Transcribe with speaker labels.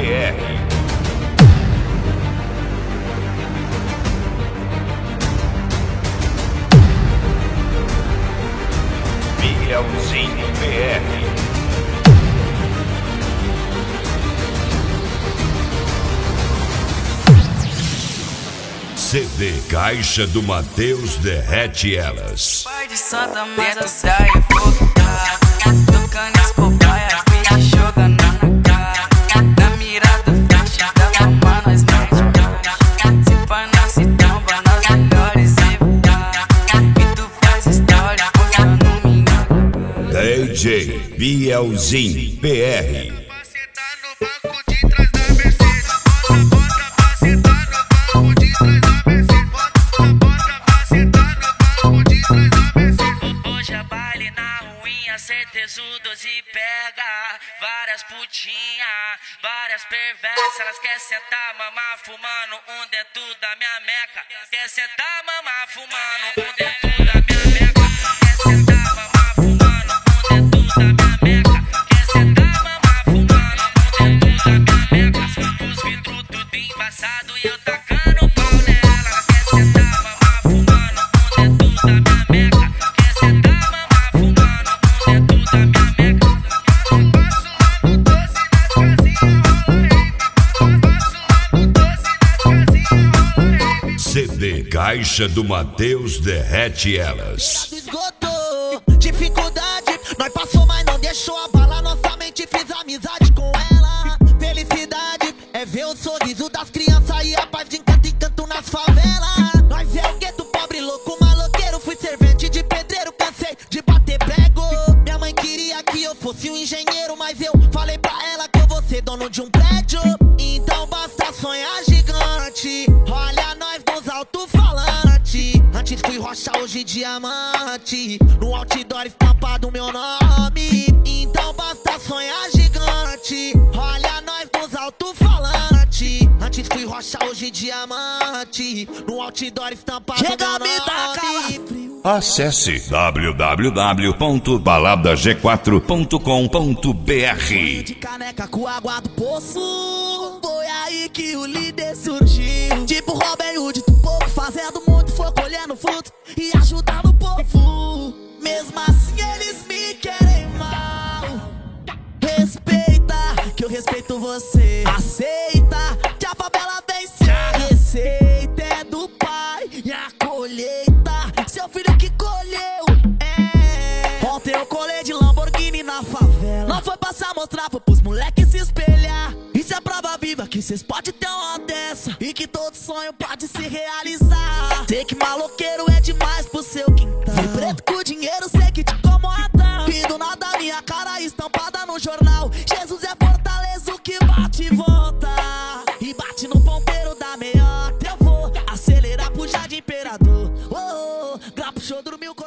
Speaker 1: Bielzinho BR. CD Caixa do Mateus derrete elas.
Speaker 2: Pai de Santa Mata, daí fogo tá tocando as cobaias, bicho jogando na cara. Na mirada fechada, mano, nós mete. Se pá, nós se tromba nas melhores e tu faz história, postando minha
Speaker 1: DJ Bielzinho BR.
Speaker 2: Certezudos e pega várias putinhas, várias perversas. Elas querem sentar, mamar, fumando um dentro da minha meca. Quer sentar, mamar, fumando um dentro da minha meca. Quer sentar, mamar, fumando um dentro da minha meca. Quer sentar, mamar, fumando um dentro da minha meca. Os vidros tudo embaçado e eu tacando pau nela. Elas querem sentar, mamar, fumando um dentro da minha meca. Quer sentar, mamar, fumando
Speaker 1: CD Caixa do Mateus derrete elas.
Speaker 3: Esgotou, dificuldade, nós passou, mas não deixou abalar nossa mente. Fiz amizade com ela. Felicidade é ver o sorriso das crianças e a paz de encanto em canto nas favelas. Nós é o gueto pobre, louco, maloqueiro. Fui servente de pedreiro, cansei de bater prego. Minha mãe queria que eu fosse um engenheiro, mas eu falei pra ela que eu vou ser dono de um prédio. Então basta sonhar gigante. Olha nós nos alto-falante. Antes fui rocha, hoje diamante. No outdoor estampado meu nome. Então basta sonhar gigante. Olha nós nos alto-falante. Antes fui rocha, hoje diamante. No outdoor estampado meu nome.
Speaker 1: Acesse www.baladag4.com.br.
Speaker 3: De caneca com água do poço. Foi aí que o líder surgiu. Tipo Robin Hood do pouco, fazendo muito, foi colhendo frutos e ajudando o povo. Mesmo assim eles me querem mal. Respeita, que eu respeito você. Aceita, que a favela vence. A receita é do pai e a colheita seu filho que colheu. Ontem eu colei de Lamborghini na favela. Não foi passar, mostrar, foi pros moleques se espelhar. Isso é prova viva que cês podem ter uma dessa e que todo sonho pode se realizar. Sei que maloqueiro é demais pro seu quintal. Fui preto com dinheiro, sei que te incomoda. E do nada minha cara estampada no jornal. Jesus é fortaleza, o que bate e volta. E bate no ponteiro da meiota. Eu vou acelerar pro Jardim Imperador. Oh, gravo show, dormiu com